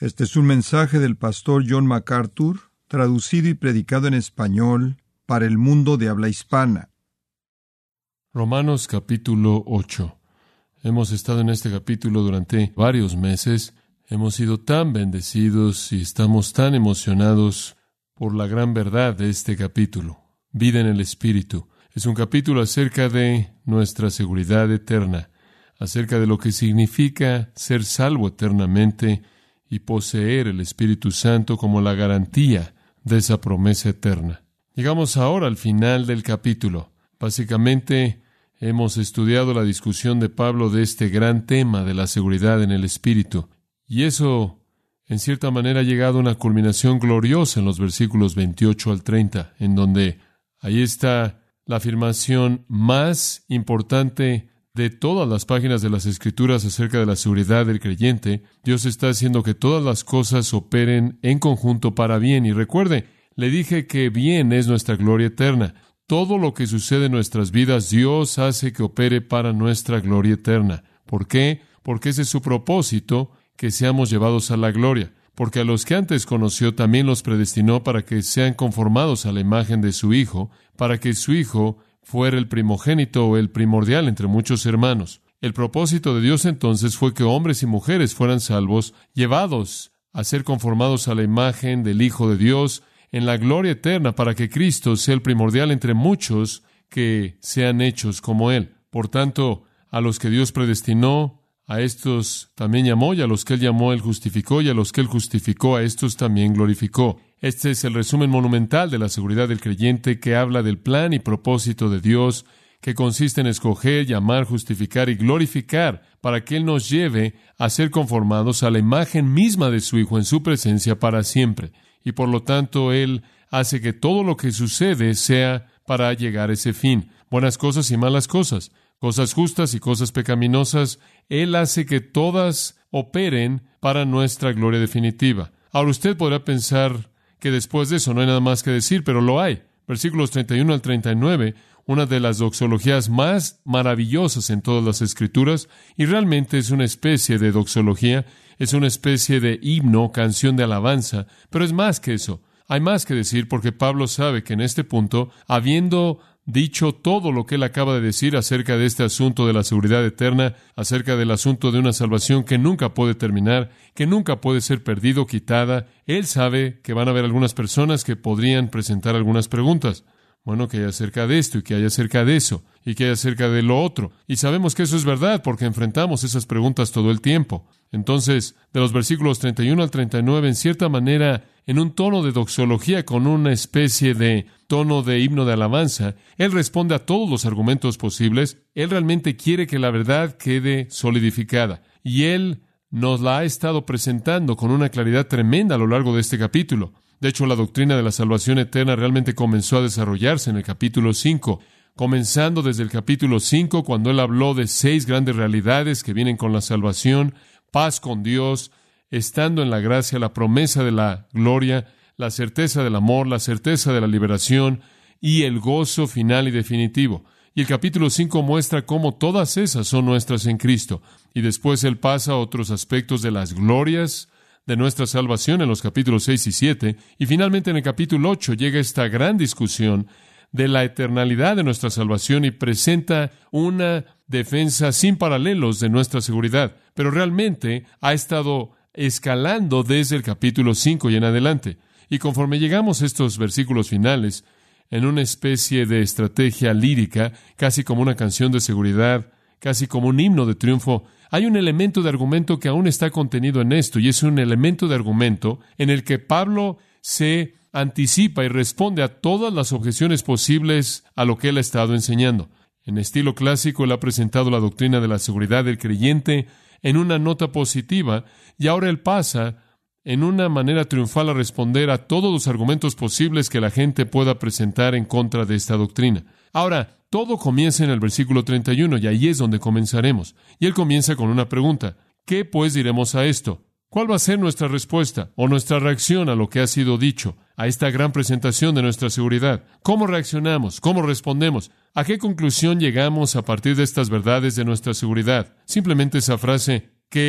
Este es un mensaje del pastor John MacArthur, traducido y predicado en español para el mundo de habla hispana. Romanos capítulo 8. Hemos estado en este capítulo durante varios meses. Hemos sido tan bendecidos y estamos tan emocionados por la gran verdad de este capítulo. Vida en el Espíritu. Es un capítulo acerca de nuestra seguridad eterna, acerca de lo que significa ser salvo eternamente y poseer el Espíritu Santo como la garantía de esa promesa eterna. Llegamos ahora al final del capítulo. Básicamente, hemos estudiado la discusión de Pablo de este gran tema de la seguridad en el Espíritu. Y eso, en cierta manera, ha llegado a una culminación gloriosa en los versículos 28 al 30, en donde ahí está la afirmación más importante de todas las páginas de las Escrituras acerca de la seguridad del creyente. Dios está haciendo que todas las cosas operen en conjunto para bien. Y recuerde, le dije que bien es nuestra gloria eterna. Todo lo que sucede en nuestras vidas, Dios hace que opere para nuestra gloria eterna. ¿Por qué? Porque ese es su propósito, que seamos llevados a la gloria. Porque a los que antes conoció también los predestinó para que sean conformados a la imagen de su Hijo, para que su Hijo fuera el primogénito o el primordial entre muchos hermanos. El propósito de Dios entonces fue que hombres y mujeres fueran salvos, llevados a ser conformados a la imagen del Hijo de Dios en la gloria eterna, para que Cristo sea el primordial entre muchos que sean hechos como Él. Por tanto, a los que Dios predestinó, a estos también llamó, y a los que Él llamó, Él justificó, y a los que Él justificó, a estos también glorificó. Este es el resumen monumental de la seguridad del creyente, que habla del plan y propósito de Dios, que consiste en escoger, llamar, justificar y glorificar, para que Él nos lleve a ser conformados a la imagen misma de su Hijo en su presencia para siempre. Y por lo tanto, Él hace que todo lo que sucede sea para llegar a ese fin. Buenas cosas y malas cosas, cosas justas y cosas pecaminosas. Él hace que todas operen para nuestra gloria definitiva. Ahora usted podrá pensar que después de eso no hay nada más que decir, pero lo hay. Versículos 31 al 39, una de las doxologías más maravillosas en todas las Escrituras, y realmente es una especie de doxología, es una especie de himno, canción de alabanza, pero es más que eso. Hay más que decir porque Pablo sabe que en este punto, habiendo dicho todo lo que él acaba de decir acerca de este asunto de la seguridad eterna, acerca del asunto de una salvación que nunca puede terminar, que nunca puede ser perdida o quitada, él sabe que van a haber algunas personas que podrían presentar algunas preguntas. Bueno, que hay acerca de esto, y que hay acerca de eso, y que hay acerca de lo otro. Y sabemos que eso es verdad, porque enfrentamos esas preguntas todo el tiempo. Entonces, de los versículos 31 al 39, en cierta manera, en un tono de doxología, con una especie de tono de himno de alabanza, Él responde a todos los argumentos posibles. Él realmente quiere que la verdad quede solidificada. Y Él nos la ha estado presentando con una claridad tremenda a lo largo de este capítulo. De hecho, la doctrina de la salvación eterna realmente comenzó a desarrollarse en el capítulo 5, comenzando desde el capítulo 5, cuando Él habló de 6 grandes realidades que vienen con la salvación: paz con Dios, estando en la gracia, la promesa de la gloria, la certeza del amor, la certeza de la liberación y el gozo final y definitivo. Y el capítulo 5 muestra cómo todas esas son nuestras en Cristo. Y después Él pasa a otros aspectos de las glorias de nuestra salvación en los capítulos 6 y 7, y finalmente en el capítulo 8 llega esta gran discusión de la eternalidad de nuestra salvación y presenta una defensa sin paralelos de nuestra seguridad. Pero realmente ha estado escalando desde el capítulo 5 y en adelante. Y conforme llegamos a estos versículos finales, en una especie de estrategia lírica, casi como una canción de seguridad, casi como un himno de triunfo, hay un elemento de argumento que aún está contenido en esto, y es un elemento de argumento en el que Pablo se anticipa y responde a todas las objeciones posibles a lo que él ha estado enseñando. En estilo clásico, él ha presentado la doctrina de la seguridad del creyente en una nota positiva, y ahora él pasa en una manera triunfal a responder a todos los argumentos posibles que la gente pueda presentar en contra de esta doctrina. Ahora, todo comienza en el versículo 31, y ahí es donde comenzaremos. Y él comienza con una pregunta: ¿qué pues diremos a esto? ¿Cuál va a ser nuestra respuesta o nuestra reacción a lo que ha sido dicho, a esta gran presentación de nuestra seguridad? ¿Cómo reaccionamos? ¿Cómo respondemos? ¿A qué conclusión llegamos a partir de estas verdades de nuestra seguridad? Simplemente esa frase: ¿qué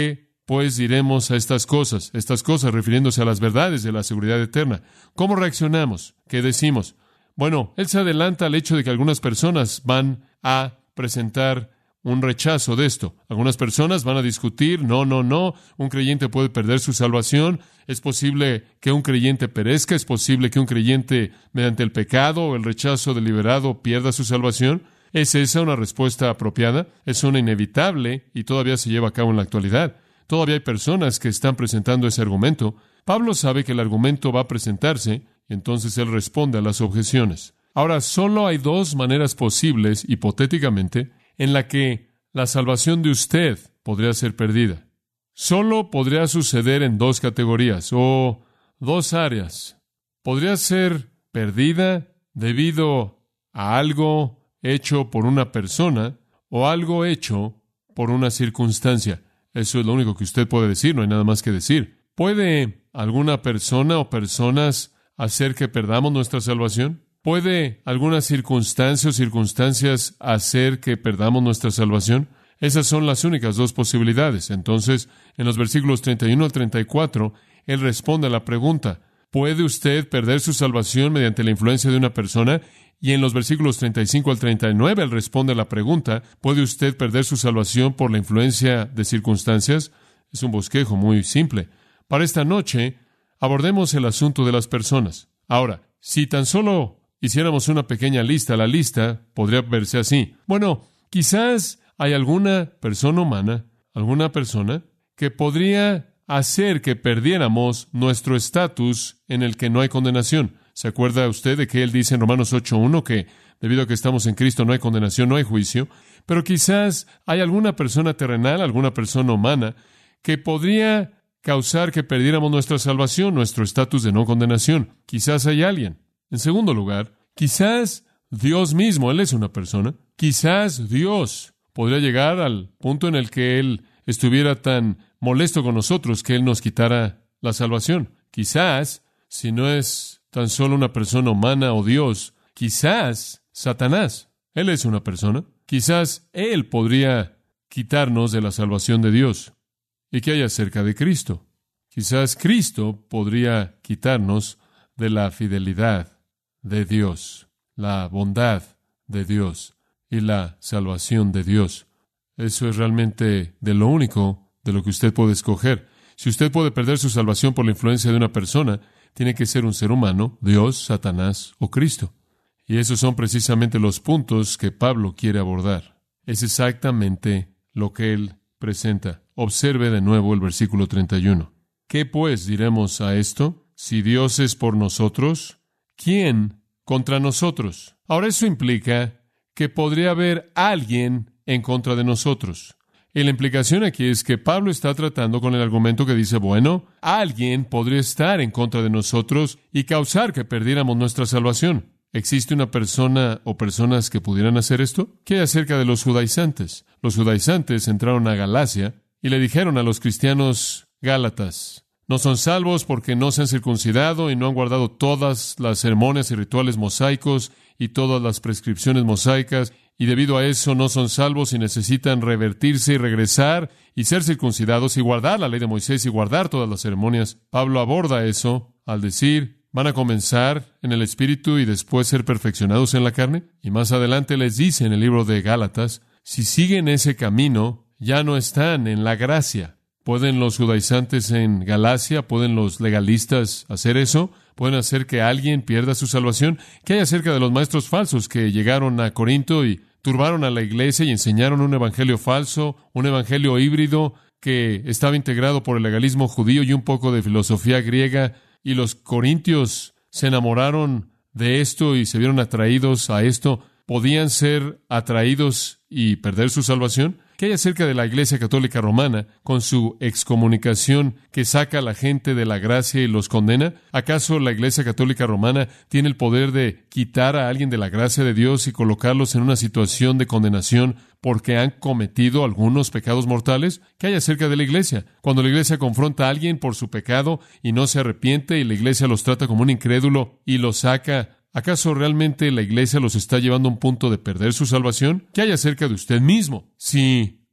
pues diremos a estas cosas refiriéndose a las verdades de la seguridad eterna. ¿Cómo reaccionamos? ¿Qué decimos? Bueno, él se adelanta al hecho de que algunas personas van a presentar un rechazo de esto. Algunas personas van a discutir, no, un creyente puede perder su salvación, es posible que un creyente perezca, es posible que un creyente, mediante el pecado o el rechazo deliberado, pierda su salvación. ¿Es esa una respuesta apropiada? Es una inevitable y todavía se lleva a cabo en la actualidad. Todavía hay personas que están presentando ese argumento. Pablo sabe que el argumento va a presentarse, y entonces él responde a las objeciones. Ahora, solo hay dos maneras posibles, hipotéticamente, en la que la salvación de usted podría ser perdida. Solo podría suceder en dos categorías o dos áreas. Podría ser perdida debido a algo hecho por una persona o algo hecho por una circunstancia. Eso es lo único que usted puede decir, no hay nada más que decir. ¿Puede alguna persona o personas hacer que perdamos nuestra salvación? ¿Puede alguna circunstancia o circunstancias hacer que perdamos nuestra salvación? Esas son las únicas dos posibilidades. Entonces, en los versículos 31 al 34, él responde a la pregunta, ¿puede usted perder su salvación mediante la influencia de una persona? Y en los versículos 35 al 39, él responde a la pregunta, ¿puede usted perder su salvación por la influencia de circunstancias? Es un bosquejo muy simple. Para esta noche, abordemos el asunto de las personas. Ahora, si tan solo hiciéramos una pequeña lista, la lista podría verse así. Bueno, quizás hay alguna persona humana, alguna persona, que podría hacer que perdiéramos nuestro estatus en el que no hay condenación. ¿Se acuerda usted de que él dice en Romanos 8:1 que debido a que estamos en Cristo no hay condenación, no hay juicio? Pero quizás hay alguna persona terrenal, alguna persona humana, que podría causar que perdiéramos nuestra salvación, nuestro estatus de no condenación. Quizás hay alguien. En segundo lugar, quizás Dios mismo, Él es una persona. Quizás Dios podría llegar al punto en el que Él estuviera tan molesto con nosotros que Él nos quitara la salvación. Quizás, si no es tan solo una persona humana o Dios, quizás Satanás, él es una persona. Quizás él podría quitarnos de la salvación de Dios. ¿Y qué hay acerca de Cristo? Quizás Cristo podría quitarnos de la fidelidad de Dios, la bondad de Dios y la salvación de Dios. Eso es realmente de lo único de lo que usted puede escoger. Si usted puede perder su salvación por la influencia de una persona, tiene que ser un ser humano, Dios, Satanás o Cristo. Y esos son precisamente los puntos que Pablo quiere abordar. Es exactamente lo que él presenta. Observe de nuevo el versículo 31. ¿Qué pues diremos a esto? Si Dios es por nosotros, ¿quién contra nosotros? Ahora eso implica que podría haber alguien en contra de nosotros. Y la implicación aquí es que Pablo está tratando con el argumento que dice, bueno, alguien podría estar en contra de nosotros y causar que perdiéramos nuestra salvación. ¿Existe una persona o personas que pudieran hacer esto? ¿Qué hay acerca de los judaizantes? Los judaizantes entraron a Galacia y le dijeron a los cristianos gálatas, no son salvos porque no se han circuncidado y no han guardado todas las ceremonias y rituales mosaicos y todas las prescripciones mosaicas, y debido a eso no son salvos y necesitan revertirse y regresar y ser circuncidados y guardar la ley de Moisés y guardar todas las ceremonias. Pablo aborda eso al decir, van a comenzar en el Espíritu y después ser perfeccionados en la carne. Y más adelante les dice en el libro de Gálatas, si siguen ese camino, ya no están en la gracia. ¿Pueden los judaizantes en Galacia, pueden los legalistas hacer eso? ¿Pueden hacer que alguien pierda su salvación? ¿Qué hay acerca de los maestros falsos que llegaron a Corinto y turbaron a la iglesia y enseñaron un evangelio falso, un evangelio híbrido que estaba integrado por el legalismo judío y un poco de filosofía griega? Y los corintios se enamoraron de esto y se vieron atraídos a esto. ¿Podían ser atraídos y perder su salvación? ¿Qué hay acerca de la Iglesia Católica Romana con su excomunicación que saca a la gente de la gracia y los condena? ¿Acaso la Iglesia Católica Romana tiene el poder de quitar a alguien de la gracia de Dios y colocarlos en una situación de condenación porque han cometido algunos pecados mortales? ¿Qué hay acerca de la Iglesia? Cuando la Iglesia confronta a alguien por su pecado y no se arrepiente y la Iglesia los trata como un incrédulo y los saca, ¿acaso realmente la Iglesia los está llevando a un punto de perder su salvación? ¿Qué hay acerca de usted mismo? Si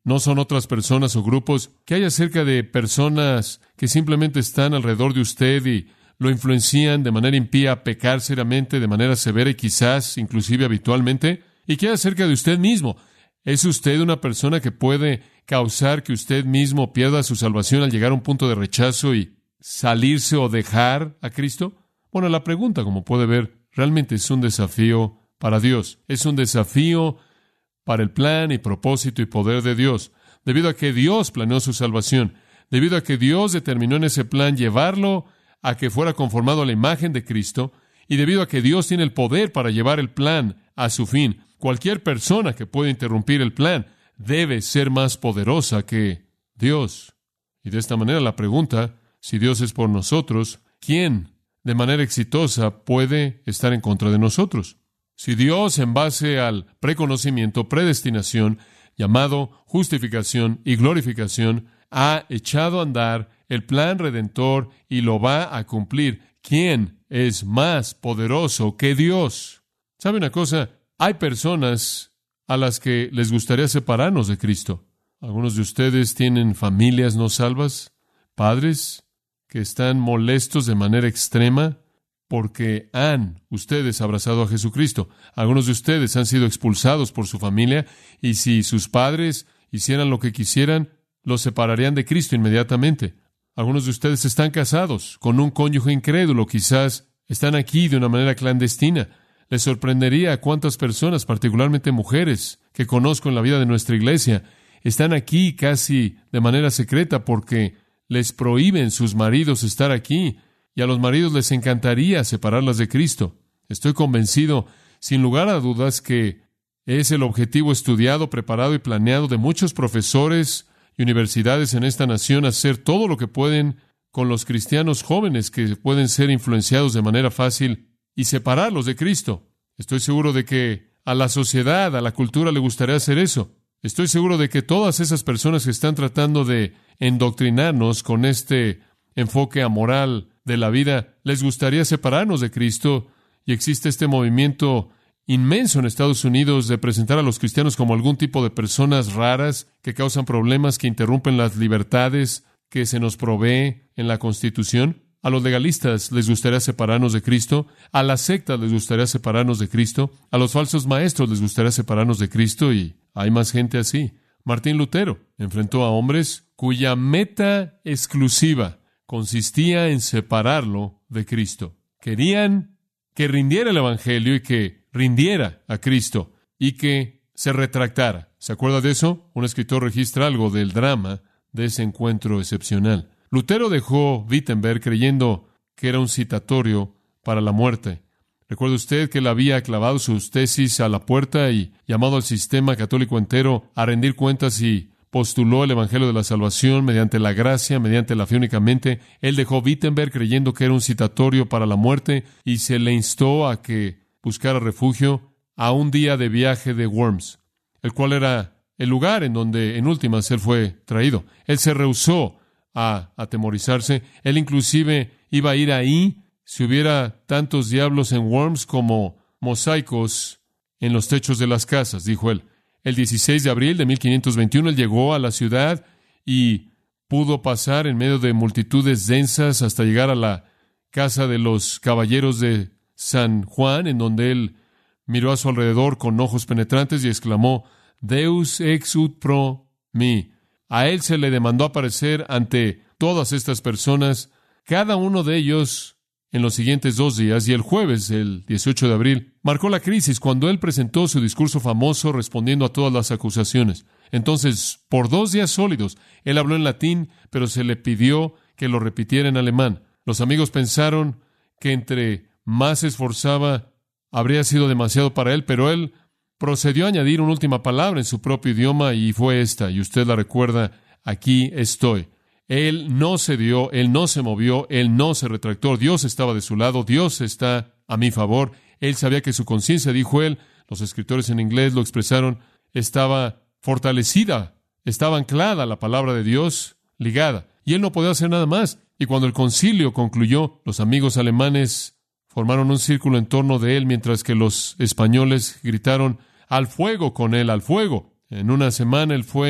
no son otras personas o grupos. ¿Qué hay acerca de personas que simplemente están alrededor de usted y lo influencian de manera impía a pecar seriamente, de manera severa y quizás inclusive habitualmente? ¿Y qué hay acerca de usted mismo? ¿Es usted una persona que puede causar que usted mismo pierda su salvación al llegar a un punto de rechazo y salirse o dejar a Cristo? Bueno, la pregunta, como puede ver, realmente es un desafío para Dios. Es un desafío para el plan y propósito y poder de Dios. Debido a que Dios planeó su salvación, debido a que Dios determinó en ese plan llevarlo a que fuera conformado a la imagen de Cristo, y debido a que Dios tiene el poder para llevar el plan a su fin, cualquier persona que pueda interrumpir el plan debe ser más poderosa que Dios. Y de esta manera la pregunta, si Dios es por nosotros, ¿quién de manera exitosa puede estar en contra de nosotros? Si Dios, en base al preconocimiento, predestinación, llamado justificación y glorificación, ha echado a andar el plan redentor y lo va a cumplir, ¿quién es más poderoso que Dios? ¿Sabe una cosa? Hay personas a las que les gustaría separarnos de Cristo. Algunos de ustedes tienen familias no salvas, padres que están molestos de manera extrema porque han ustedes abrazado a Jesucristo. Algunos de ustedes han sido expulsados por su familia y si sus padres hicieran lo que quisieran, los separarían de Cristo inmediatamente. Algunos de ustedes están casados con un cónyuge incrédulo, quizás están aquí de una manera clandestina. Les sorprendería cuántas personas, particularmente mujeres, que conozco en la vida de nuestra iglesia, están aquí casi de manera secreta porque les prohíben sus maridos estar aquí. Y a los maridos les encantaría separarlas de Cristo. Estoy convencido, sin lugar a dudas, que es el objetivo estudiado, preparado y planeado de muchos profesores y universidades en esta nación, hacer todo lo que pueden con los cristianos jóvenes que pueden ser influenciados de manera fácil y separarlos de Cristo. Estoy seguro de que a la sociedad, a la cultura le gustaría hacer eso. Estoy seguro de que todas esas personas que están tratando de endoctrinarnos con este enfoque amoral de la vida, les gustaría separarnos de Cristo, y existe este movimiento inmenso en Estados Unidos de presentar a los cristianos como algún tipo de personas raras que causan problemas, que interrumpen las libertades que se nos provee en la Constitución. A los legalistas les gustaría separarnos de Cristo, a las sectas les gustaría separarnos de Cristo, a los falsos maestros les gustaría separarnos de Cristo, y hay más gente así. Martín Lutero enfrentó a hombres cuya meta exclusiva consistía en separarlo de Cristo. Querían que rindiera el Evangelio y que rindiera a Cristo y que se retractara. ¿Se acuerda de eso? Un escritor registra algo del drama de ese encuentro excepcional. Lutero dejó Wittenberg creyendo que era un citatorio para la muerte. ¿Recuerda usted que él había clavado sus tesis a la puerta y llamado al sistema católico entero a rendir cuentas y postuló el Evangelio de la Salvación mediante la gracia, mediante la fe únicamente? Él dejó Wittenberg creyendo que era un citatorio para la muerte y se le instó a que buscara refugio a un día de viaje de Worms, el cual era el lugar en donde en últimas él fue traído. Él se rehusó a atemorizarse. Él inclusive iba a ir ahí si hubiera tantos diablos en Worms como mosaicos en los techos de las casas, dijo él. El 16 de abril de 1521 él llegó a la ciudad y pudo pasar en medio de multitudes densas hasta llegar a la casa de los caballeros de San Juan, en donde él miró a su alrededor con ojos penetrantes y exclamó: Deus ex ut pro me. A él se le demandó aparecer ante todas estas personas, cada uno de ellos en los siguientes 2 días, y el jueves, el 18 de abril, marcó la crisis cuando él presentó su discurso famoso respondiendo a todas las acusaciones. Entonces, por 2 días sólidos, él habló en latín, pero se le pidió que lo repitiera en alemán. Los amigos pensaron que entre más se esforzaba, habría sido demasiado para él, pero él procedió a añadir una última palabra en su propio idioma y fue esta, y usted la recuerda: aquí estoy. Él no cedió, él no se movió, él no se retractó. Dios estaba de su lado, Dios está a mi favor. Él sabía que su conciencia, dijo él, los escritores en inglés lo expresaron, estaba fortalecida, estaba anclada a la palabra de Dios, ligada, y él no podía hacer nada más. Y cuando el concilio concluyó, los amigos alemanes formaron un círculo en torno de él, mientras que los españoles gritaron: al fuego con él, al fuego. En una semana él fue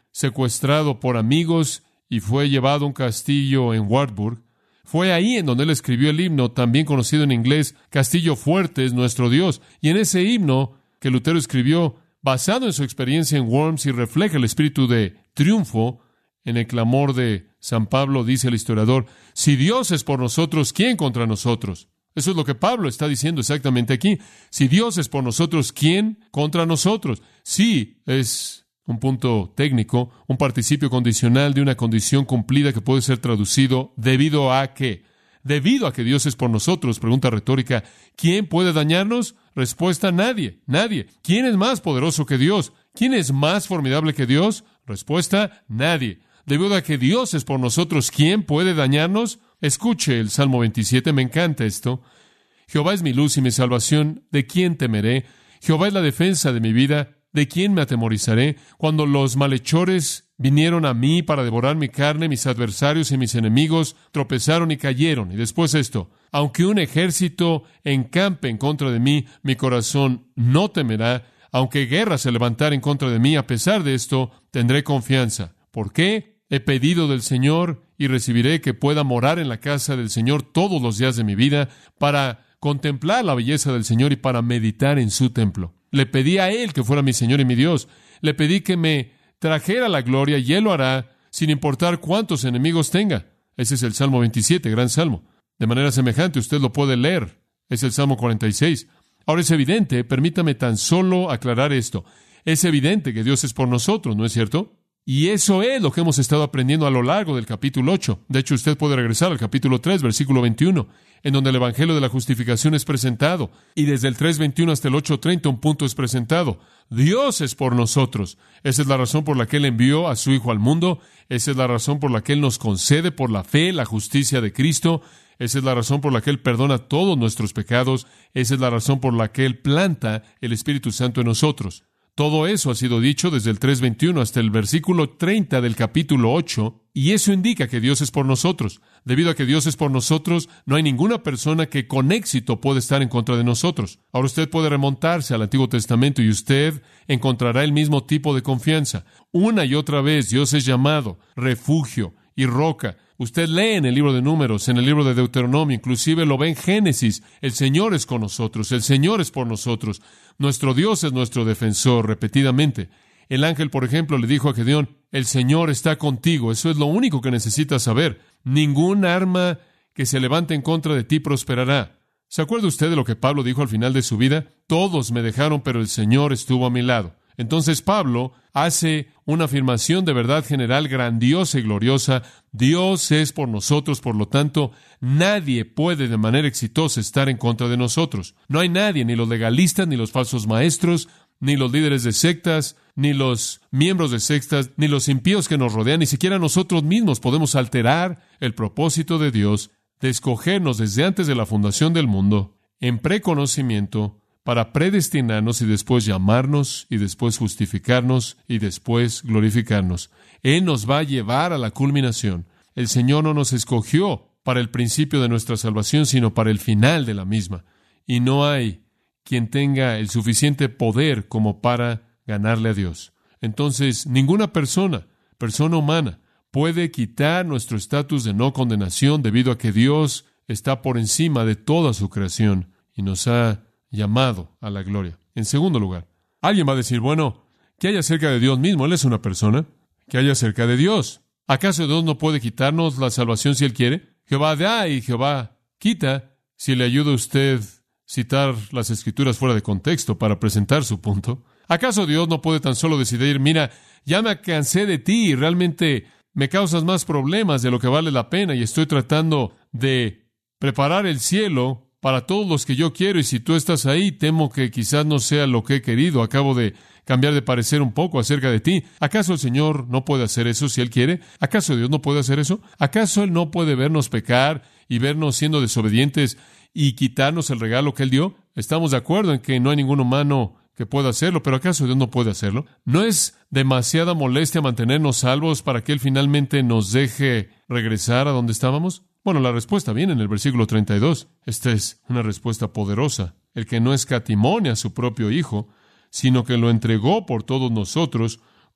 secuestrado por amigos y fue llevado a un castillo en Wartburg. Fue ahí en donde él escribió el himno, también conocido en inglés, Castillo Fuerte es nuestro Dios. Y en ese himno que Lutero escribió, basado en su experiencia en Worms y refleja el espíritu de triunfo, en el clamor de San Pablo, dice el historiador, si Dios es por nosotros, ¿quién contra nosotros? Eso es lo que Pablo está diciendo exactamente aquí. Si Dios es por nosotros, ¿quién contra nosotros? Sí, es un punto técnico, un participio condicional de una condición cumplida que puede ser traducido ¿debido a qué? Debido a que Dios es por nosotros. Pregunta retórica, ¿quién puede dañarnos? Respuesta, nadie, nadie. ¿Quién es más poderoso que Dios? ¿Quién es más formidable que Dios? Respuesta, nadie. Debido a que Dios es por nosotros, ¿quién puede dañarnos? Escuche el Salmo 27, me encanta esto. Jehová es mi luz y mi salvación, ¿de quién temeré? Jehová es la defensa de mi vida, ¿de quién me atemorizaré? Cuando los malhechores vinieron a mí para devorar mi carne, mis adversarios y mis enemigos tropezaron y cayeron. Y después esto, aunque un ejército encampe en contra de mí, mi corazón no temerá. Aunque guerra se levantara en contra de mí, a pesar de esto, tendré confianza. ¿Por qué? He pedido del Señor y recibiré que pueda morar en la casa del Señor todos los días de mi vida para contemplar la belleza del Señor y para meditar en su templo. Le pedí a Él que fuera mi Señor y mi Dios. Le pedí que me trajera la gloria y Él lo hará sin importar cuántos enemigos tenga. Ese es el Salmo 27, gran salmo. De manera semejante, usted lo puede leer. Es el Salmo 46. Ahora es evidente, permítame tan solo aclarar esto. Es evidente que Dios es por nosotros, ¿no es cierto? Y eso es lo que hemos estado aprendiendo a lo largo del capítulo 8. De hecho, usted puede regresar al capítulo 3, versículo 21, en donde el Evangelio de la Justificación es presentado. Y desde el 3:21 hasta el 8:30 un punto es presentado. Dios es por nosotros. Esa es la razón por la que Él envió a su Hijo al mundo. Esa es la razón por la que Él nos concede por la fe la justicia de Cristo. Esa es la razón por la que Él perdona todos nuestros pecados. Esa es la razón por la que Él planta el Espíritu Santo en nosotros. Todo eso ha sido dicho desde el 3:21 hasta el versículo 30 del capítulo 8, y eso indica que Dios es por nosotros. Debido a que Dios es por nosotros, no hay ninguna persona que con éxito puede estar en contra de nosotros. Ahora usted puede remontarse al Antiguo Testamento y usted encontrará el mismo tipo de confianza. Una y otra vez Dios es llamado refugio y roca. Usted lee en el libro de Números, en el libro de Deuteronomio, inclusive lo ve en Génesis. El Señor es con nosotros, el Señor es por nosotros. Nuestro Dios es nuestro defensor, repetidamente. El ángel, por ejemplo, le dijo a Gedeón, el Señor está contigo. Eso es lo único que necesitas saber. Ningún arma que se levante en contra de ti prosperará. ¿Se acuerda usted de lo que Pablo dijo al final de su vida? Todos me dejaron, pero el Señor estuvo a mi lado. Entonces Pablo hace una afirmación de verdad general grandiosa y gloriosa. Dios es por nosotros, por lo tanto, nadie puede de manera exitosa estar en contra de nosotros. No hay nadie, ni los legalistas, ni los falsos maestros, ni los líderes de sectas, ni los miembros de sectas, ni los impíos que nos rodean, ni siquiera nosotros mismos podemos alterar el propósito de Dios de escogernos desde antes de la fundación del mundo, en preconocimiento, para predestinarnos y después llamarnos y después justificarnos y después glorificarnos. Él nos va a llevar a la culminación. El Señor no nos escogió para el principio de nuestra salvación, sino para el final de la misma. Y no hay quien tenga el suficiente poder como para ganarle a Dios. Entonces, ninguna persona humana, puede quitar nuestro estatus de no condenación debido a que Dios está por encima de toda su creación y nos ha llamado a la gloria. En segundo lugar, alguien va a decir, bueno, ¿qué hay acerca de Dios mismo? Él es una persona. ¿Qué hay acerca de Dios? ¿Acaso Dios no puede quitarnos la salvación si Él quiere? Jehová da y Jehová quita. Si le ayuda a usted citar las Escrituras fuera de contexto para presentar su punto. ¿Acaso Dios no puede tan solo decidir, mira, ya me cansé de ti y realmente me causas más problemas de lo que vale la pena y estoy tratando de preparar el cielo para todos los que yo quiero, y si tú estás ahí, temo que quizás no sea lo que he querido. Acabo de cambiar de parecer un poco acerca de ti. ¿Acaso el Señor no puede hacer eso si Él quiere? ¿Acaso Dios no puede hacer eso? ¿Acaso Él no puede vernos pecar y vernos siendo desobedientes y quitarnos el regalo que Él dio? Estamos de acuerdo en que no hay ningún humano que pueda hacerlo, pero ¿acaso Dios no puede hacerlo? ¿No es demasiada molestia mantenernos salvos para que Él finalmente nos deje regresar a donde estábamos? Bueno, la respuesta viene en el versículo 32. Esta es una respuesta poderosa. El que no escatimó a su propio Hijo, sino que lo entregó por todos nosotros,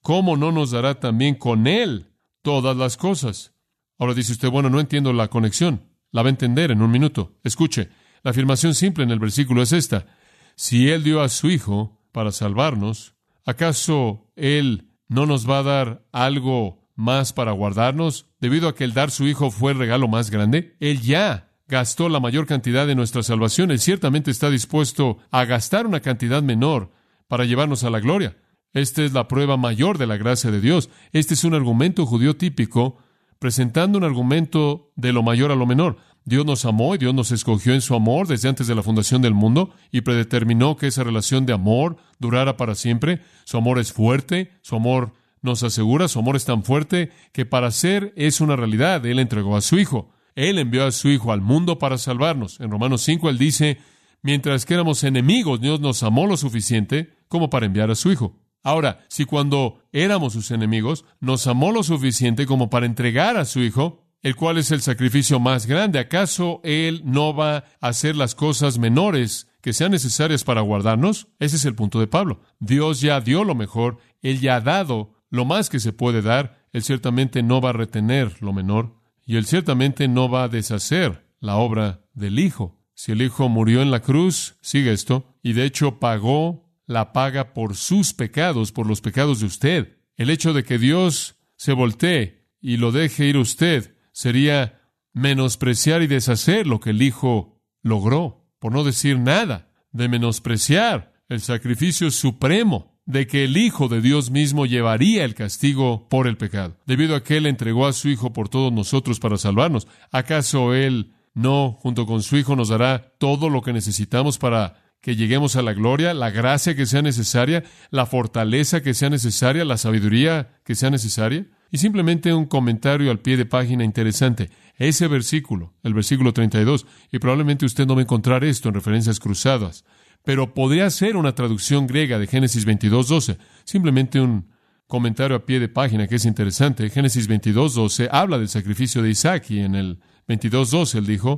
¿cómo no nos dará también con Él todas las cosas? Ahora dice usted, bueno, no entiendo la conexión. La va a entender en un minuto. Escuche, la afirmación simple en el versículo es esta. Si Él dio a su Hijo para salvarnos, ¿acaso Él no nos va a dar algo más para guardarnos? Debido a que el dar su Hijo fue el regalo más grande, Él ya gastó la mayor cantidad de nuestra salvación. Él ciertamente está dispuesto a gastar una cantidad menor para llevarnos a la gloria. Esta es la prueba mayor de la gracia de Dios. Este es un argumento judío típico, presentando un argumento de lo mayor a lo menor. Dios nos amó y Dios nos escogió en su amor desde antes de la fundación del mundo y predeterminó que esa relación de amor durara para siempre. Su amor es fuerte, su amor nos asegura, su amor es tan fuerte que para ser es una realidad. Él entregó a su Hijo. Él envió a su Hijo al mundo para salvarnos. En Romanos 5 Él dice, mientras que éramos enemigos, Dios nos amó lo suficiente como para enviar a su Hijo. Ahora, si cuando éramos sus enemigos, nos amó lo suficiente como para entregar a su Hijo, el cual es el sacrificio más grande, ¿acaso Él no va a hacer las cosas menores que sean necesarias para guardarnos? Ese es el punto de Pablo. Dios ya dio lo mejor, Él ya ha dado lo más que se puede dar. Él ciertamente no va a retener lo menor, y Él ciertamente no va a deshacer la obra del Hijo. Si el Hijo murió en la cruz, sigue esto, y de hecho pagó la paga por sus pecados, por los pecados de usted. El hecho de que Dios se voltee y lo deje ir usted sería menospreciar y deshacer lo que el Hijo logró, por no decir nada, de menospreciar el sacrificio supremo de que el Hijo de Dios mismo llevaría el castigo por el pecado, debido a que Él entregó a su Hijo por todos nosotros para salvarnos. ¿Acaso Él no, junto con su Hijo, nos dará todo lo que necesitamos para que lleguemos a la gloria, la gracia que sea necesaria, la fortaleza que sea necesaria, la sabiduría que sea necesaria? Y simplemente un comentario al pie de página interesante. Ese versículo, el versículo 32, y probablemente usted no va a encontrar esto en referencias cruzadas, pero podría ser una traducción griega de Génesis 22:12. Simplemente un comentario a pie de página que es interesante. Génesis 22:12 habla del sacrificio de Isaac, y en el 22:12 él dijo,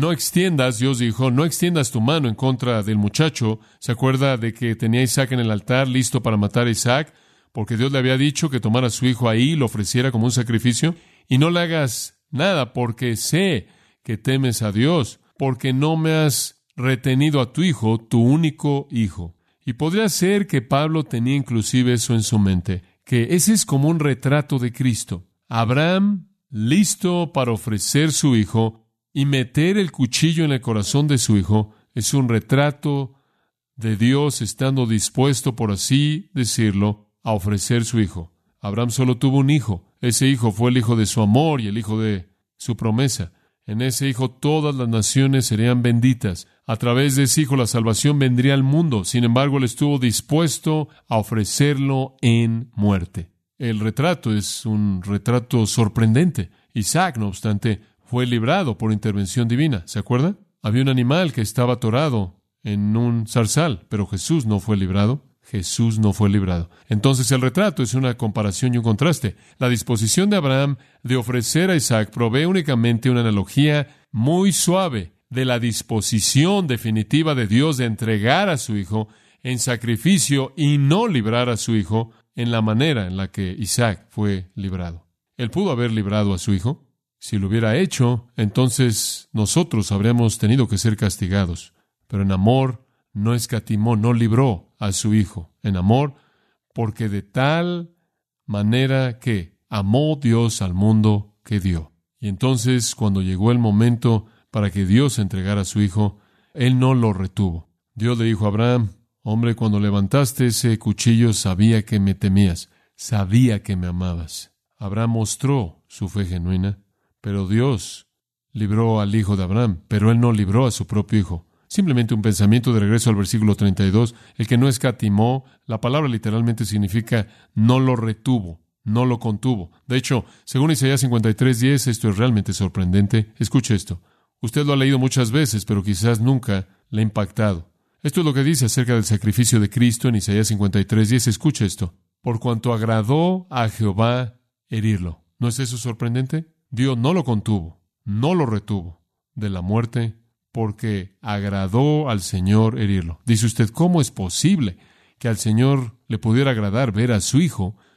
Dios dijo, no extiendas tu mano en contra del muchacho. ¿Se acuerda de que tenía a Isaac en el altar listo para matar a Isaac? Porque Dios le había dicho que tomara a su hijo ahí y lo ofreciera como un sacrificio. Y no le hagas nada, porque sé que temes a Dios, porque no me has retenido a tu hijo, tu único hijo. Y podría ser que Pablo tenía inclusive eso en su mente, que ese es como un retrato de Cristo. Abraham, listo para ofrecer su hijo y meter el cuchillo en el corazón de su hijo, es un retrato de Dios estando dispuesto, por así decirlo, a ofrecer su hijo. Abraham solo tuvo un hijo. Ese hijo fue el hijo de su amor y el hijo de su promesa. En ese hijo todas las naciones serían benditas. A través de ese hijo la salvación vendría al mundo. Sin embargo, él estuvo dispuesto a ofrecerlo en muerte. El retrato es un retrato sorprendente. Isaac, no obstante, fue librado por intervención divina. ¿Se acuerda? Había un animal que estaba atorado en un zarzal, pero Jesús no fue librado. Jesús no fue librado. Entonces el retrato es una comparación y un contraste. La disposición de Abraham de ofrecer a Isaac provee únicamente una analogía muy suave de la disposición definitiva de Dios de entregar a su hijo en sacrificio y no librar a su hijo en la manera en la que Isaac fue librado. Él pudo haber librado a su hijo. Si lo hubiera hecho, entonces nosotros habríamos tenido que ser castigados. Pero en amor no escatimó, no libró a su hijo. En amor, porque de tal manera que amó Dios al mundo que dio. Y entonces, cuando llegó el momento para que Dios entregara a su hijo, Él no lo retuvo. Dios le dijo a Abraham, hombre, cuando levantaste ese cuchillo sabía que me temías, sabía que me amabas. Abraham mostró su fe genuina. Pero Dios libró al hijo de Abraham, pero Él no libró a su propio hijo. Simplemente un pensamiento de regreso al versículo 32. El que no escatimó, la palabra literalmente significa no lo retuvo, no lo contuvo. De hecho, según Isaías 53:10, esto es realmente sorprendente. Escuche esto. Usted lo ha leído muchas veces, pero quizás nunca le ha impactado. Esto es lo que dice acerca del sacrificio de Cristo en Isaías 53:10. Escuche esto. Por cuanto agradó a Jehová herirlo. ¿No es eso sorprendente? Dios no lo contuvo, no lo retuvo de la muerte, porque agradó al Señor herirlo. Dice usted, ¿cómo es posible que al Señor le pudiera agradar ver a su hijo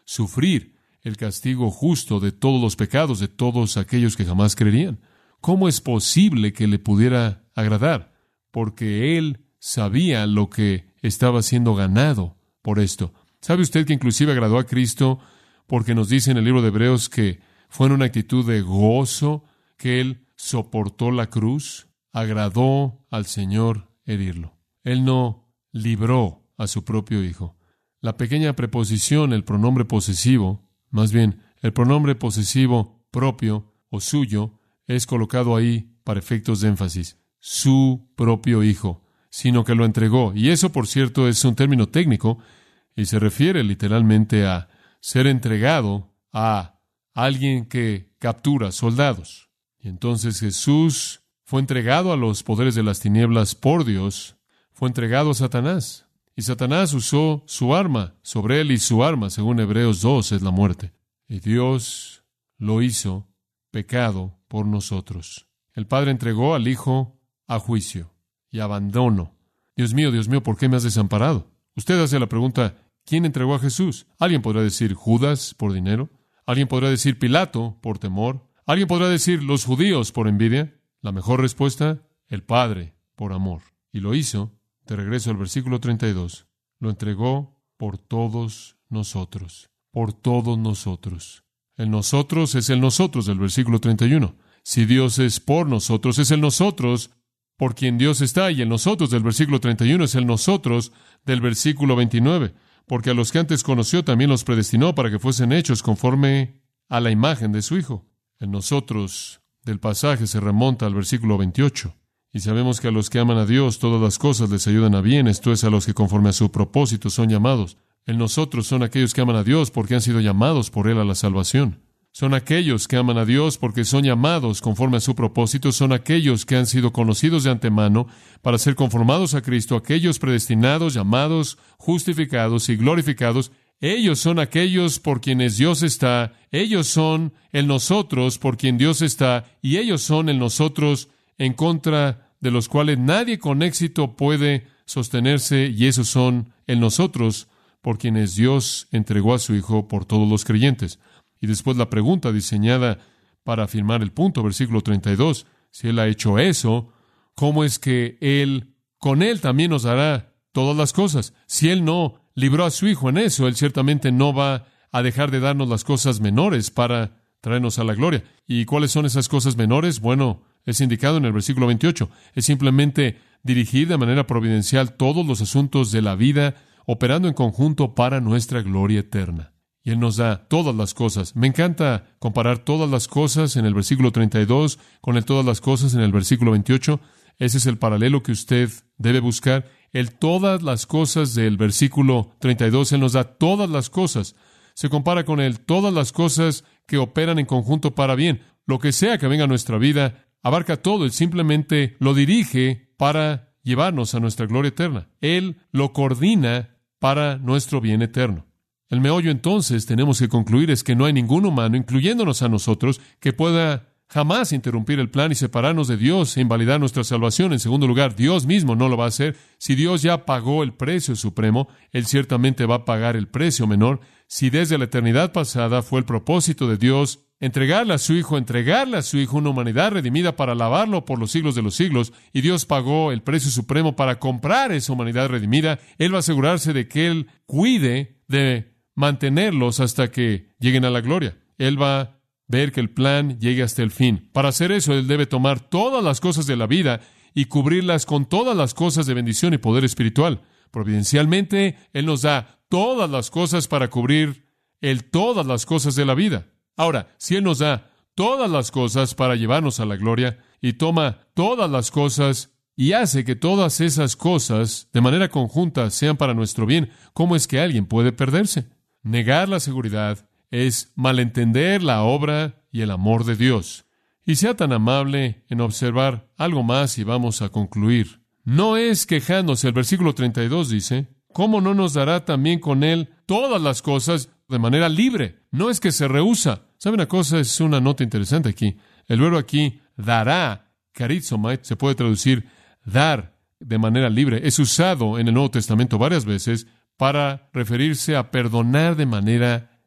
sufrir el castigo justo de todos los pecados de todos aquellos que jamás creerían. ¿Cómo es posible que le pudiera agradar? Porque Él sabía lo que estaba siendo ganado por esto. ¿Sabe usted que inclusive agradó a Cristo? Porque nos dice en el libro de Hebreos que fue en una actitud de gozo que Él soportó la cruz. Agradó al Señor herirlo. Él no libró a su propio Hijo. La pequeña preposición, el pronombre posesivo, más bien, el pronombre posesivo propio o suyo, es colocado ahí para efectos de énfasis. Su propio Hijo, sino que lo entregó. Y eso, por cierto, es un término técnico y se refiere literalmente a ser entregado a alguien que captura soldados. Y entonces Jesús fue entregado a los poderes de las tinieblas por Dios, fue entregado a Satanás. Y Satanás usó su arma sobre él, y su arma, según Hebreos 2, es la muerte. Y Dios lo hizo pecado por nosotros. El Padre entregó al Hijo a juicio y abandono. Dios mío, ¿por qué me has desamparado? Usted hace la pregunta, ¿quién entregó a Jesús? Alguien podrá decir Judas por dinero. Alguien podrá decir Pilato por temor. Alguien podrá decir los judíos por envidia. La mejor respuesta, el Padre por amor. Y lo hizo. De regreso al versículo 32, lo entregó por todos nosotros. Por todos nosotros. El nosotros es el nosotros del versículo 31. Si Dios es por nosotros, es el nosotros por quien Dios está. Y el nosotros del versículo 31 es el nosotros del versículo 29. Porque a los que antes conoció también los predestinó para que fuesen hechos conforme a la imagen de su Hijo. El nosotros del pasaje se remonta al versículo 28. Y sabemos que a los que aman a Dios todas las cosas les ayudan a bien, esto es, a los que conforme a su propósito son llamados. El nosotros son aquellos que aman a Dios porque han sido llamados por Él a la salvación. Son aquellos que aman a Dios porque son llamados conforme a su propósito, son aquellos que han sido conocidos de antemano para ser conformados a Cristo, aquellos predestinados, llamados, justificados y glorificados. Ellos son aquellos por quienes Dios está, ellos son el nosotros por quien Dios está, y ellos son el nosotros en contra de los cuales nadie con éxito puede sostenerse, y esos son el nosotros por quienes Dios entregó a su Hijo por todos los creyentes. Y después la pregunta diseñada para afirmar el punto, versículo 32, si Él ha hecho eso, ¿cómo es que con Él también nos dará todas las cosas? Si Él no libró a su Hijo en eso, Él ciertamente no va a dejar de darnos las cosas menores para traernos a la gloria. ¿Y cuáles son esas cosas menores? Bueno, es indicado en el versículo 28. Es simplemente dirigir de manera providencial todos los asuntos de la vida, operando en conjunto para nuestra gloria eterna. Y Él nos da todas las cosas. Me encanta comparar todas las cosas en el versículo 32 con el todas las cosas en el versículo 28. Ese es el paralelo que usted debe buscar. El todas las cosas del versículo 32, Él nos da todas las cosas. Se compara con el todas las cosas que operan en conjunto para bien. Lo que sea que venga a nuestra vida, abarca todo. Él simplemente lo dirige para llevarnos a nuestra gloria eterna. Él lo coordina para nuestro bien eterno. El meollo entonces, tenemos que concluir, es que no hay ningún humano, incluyéndonos a nosotros, que pueda jamás interrumpir el plan y separarnos de Dios e invalidar nuestra salvación. En segundo lugar, Dios mismo no lo va a hacer. Si Dios ya pagó el precio supremo, Él ciertamente va a pagar el precio menor. Si desde la eternidad pasada fue el propósito de Dios entregarle a su Hijo una humanidad redimida para alabarlo por los siglos de los siglos, y Dios pagó el precio supremo para comprar esa humanidad redimida, Él va a asegurarse de que Él cuide de mantenerlos hasta que lleguen a la gloria. Él va a ver que el plan llegue hasta el fin. Para hacer eso, Él debe tomar todas las cosas de la vida y cubrirlas con todas las cosas de bendición y poder espiritual. Providencialmente, Él nos da todas las cosas para cubrir todas las cosas de la vida. Ahora, si Él nos da todas las cosas para llevarnos a la gloria y toma todas las cosas y hace que todas esas cosas de manera conjunta sean para nuestro bien, ¿cómo es que alguien puede perderse? Negar la seguridad es malentender la obra y el amor de Dios. Y sea tan amable en observar algo más y vamos a concluir. No es quejándose, el versículo 32 dice, ¿cómo no nos dará también con Él todas las cosas de manera libre? No es que se rehúsa. ¿Sabe una cosa? Es una nota interesante aquí. El verbo aquí, dará, charizomai, se puede traducir dar de manera libre. Es usado en el Nuevo Testamento varias veces para referirse a perdonar de manera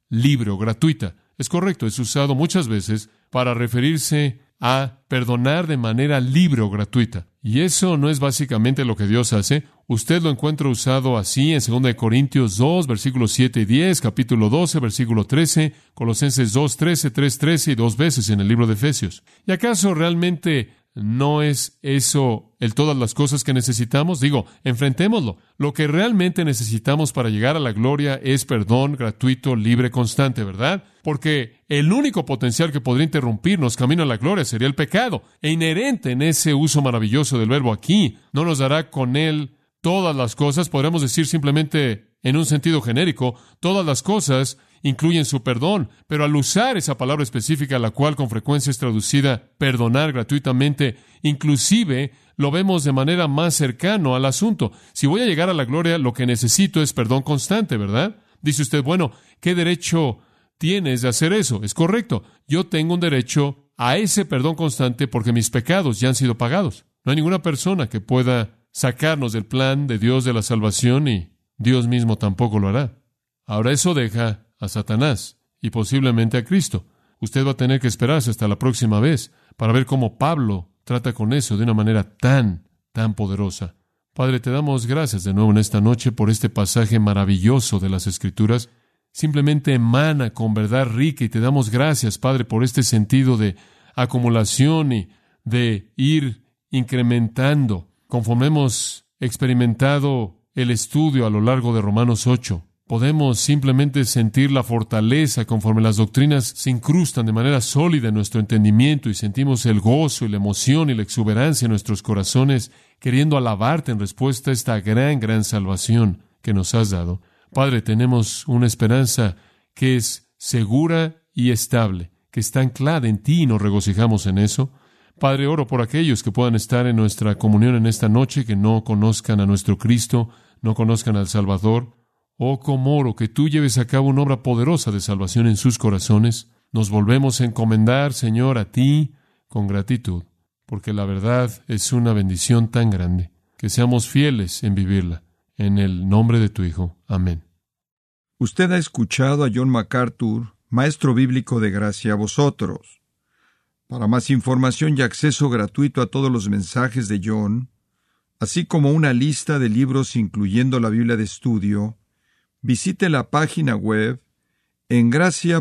libre o gratuita. Es correcto, es usado muchas veces para referirse a perdonar de manera libre o gratuita. Y eso no es básicamente lo que Dios hace. Usted lo encuentra usado así en 2 Corintios 2, versículos 7 y 10, capítulo 12, versículo 13, Colosenses 2, 13, 3, 13 y 2 veces en el libro de Efesios. ¿Y acaso realmente no es eso el todas las cosas que necesitamos? Digo, enfrentémoslo. Lo que realmente necesitamos para llegar a la gloria es perdón gratuito, libre, constante, ¿verdad? Porque el único potencial que podría interrumpirnos camino a la gloria sería el pecado. E inherente en ese uso maravilloso del verbo aquí, no nos dará con él todas las cosas. Podríamos decir simplemente en un sentido genérico, todas las cosas incluyen su perdón, pero al usar esa palabra específica, la cual con frecuencia es traducida perdonar gratuitamente, inclusive lo vemos de manera más cercano al asunto. Si voy a llegar a la gloria, lo que necesito es perdón constante, ¿verdad? Dice usted, bueno, ¿qué derecho tienes de hacer eso? Es correcto. Yo tengo un derecho a ese perdón constante porque mis pecados ya han sido pagados. No hay ninguna persona que pueda sacarnos del plan de Dios de la salvación y Dios mismo tampoco lo hará. Ahora eso deja a Satanás y posiblemente a Cristo. Usted va a tener que esperarse hasta la próxima vez para ver cómo Pablo trata con eso de una manera tan poderosa. Padre, te damos gracias de nuevo en esta noche por este pasaje maravilloso de las Escrituras. Simplemente emana con verdad rica y te damos gracias, Padre, por este sentido de acumulación y de ir incrementando conforme hemos experimentado el estudio a lo largo de Romanos 8. Podemos simplemente sentir la fortaleza conforme las doctrinas se incrustan de manera sólida en nuestro entendimiento y sentimos el gozo y la emoción y la exuberancia en nuestros corazones, queriendo alabarte en respuesta a esta gran salvación que nos has dado. Padre, tenemos una esperanza que es segura y estable, que está anclada en ti y nos regocijamos en eso. Padre, oro por aquellos que puedan estar en nuestra comunión en esta noche, que no conozcan a nuestro Cristo, no conozcan al Salvador. Oh, cómo oro que tú lleves a cabo una obra poderosa de salvación en sus corazones. Nos volvemos a encomendar, Señor, a ti con gratitud, porque la verdad es una bendición tan grande, que seamos fieles en vivirla. En el nombre de tu Hijo. Amén. Usted ha escuchado a John MacArthur, maestro bíblico de gracia a vosotros. Para más información y acceso gratuito a todos los mensajes de John, así como una lista de libros incluyendo la Biblia de estudio, visite la página web en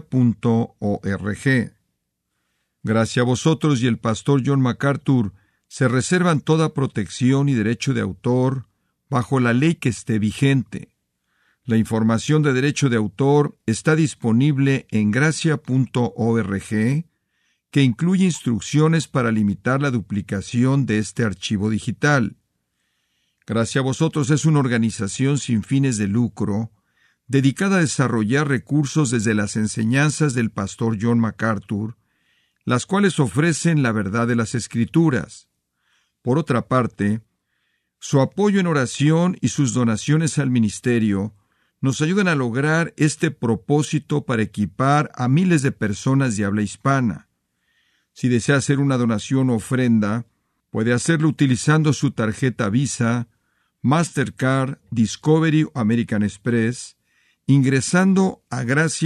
gracia.org. Gracia a vosotros y el pastor John MacArthur se reservan toda protección y derecho de autor bajo la ley que esté vigente. La información de derecho de autor está disponible en gracia.org, que incluye instrucciones para limitar la duplicación de este archivo digital. Gracia a vosotros es una organización sin fines de lucro dedicada a desarrollar recursos desde las enseñanzas del pastor John MacArthur, las cuales ofrecen la verdad de las Escrituras. Por otra parte, su apoyo en oración y sus donaciones al ministerio nos ayudan a lograr este propósito para equipar a miles de personas de habla hispana. Si desea hacer una donación o ofrenda, puede hacerlo utilizando su tarjeta Visa, Mastercard, Discovery o American Express, ingresando a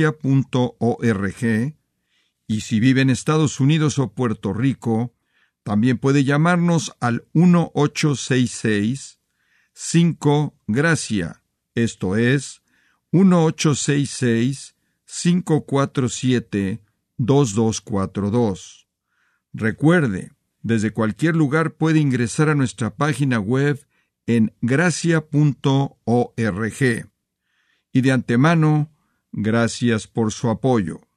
gracia.org, y si vive en Estados Unidos o Puerto Rico, también puede llamarnos al 1-866-5-GRACIA, esto es, 1-866-547-2242. Recuerde, desde cualquier lugar puede ingresar a nuestra página web en gracia.org. Y de antemano, gracias por su apoyo.